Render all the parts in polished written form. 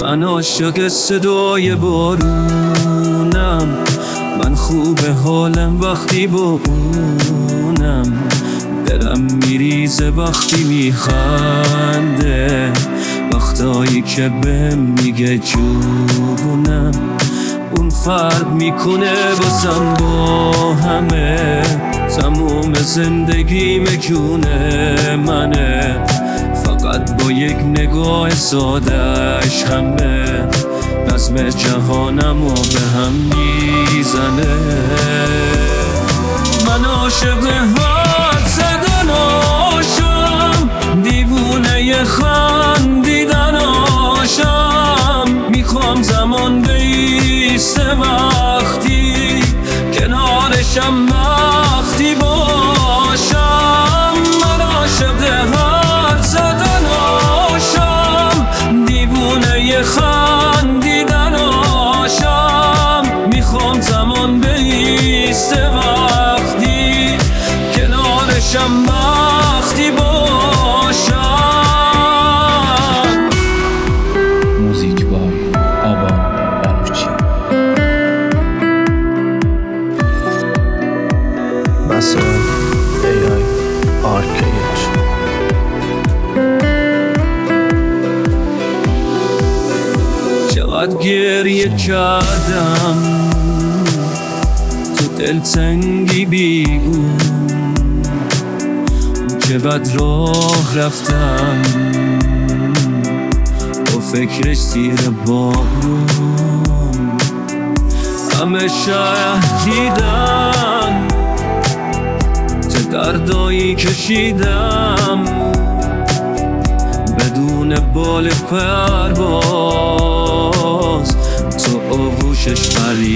من عاشق صدای بارونم، من خوب حالم وقتی با اونم، دلم میریزه وقتی میخنده، وقتایی که بهم میگه جونم. اون فرق میکنه بازم با همه، تموم زندگیم جونه منه، فقط با یک نگاه سادهش همه نظم جهانمو به هم میزنه. من عاشق حد زدناشم، دیوونه خندیدناشم، میخوام زمان بیسته وقتی کنارشم وقتی باشم. من عاشق حد زدناشم، دیوونه خندیدناشم، میخوام زمان بیسته وقتی کنارشم وقتی باشم. موزیک بای آبا بلوچی. مسائل AI RKH. چقدر گریه کردم تو دلتنگی بیگون، چقدر راه رفتم با فکرش زیر بارون، همه شهیدن چه دردایی کشیدم بدون بال پرواز، تو آغوشش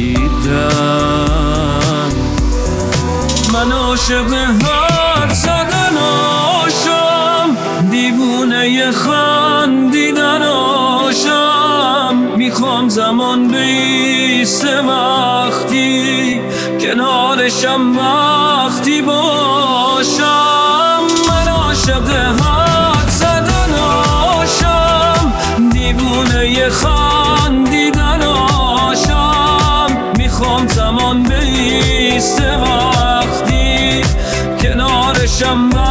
پریدم. من عاشق حرف زدناشم، دیوونه خندیدناشم، میخوام زمان بیسته وقتی کنارشم وقتی باشم. من عاشق حرف زدناشم، دیوونه خندیدناشم، میخوام زمان بیسته وقتی کنارشم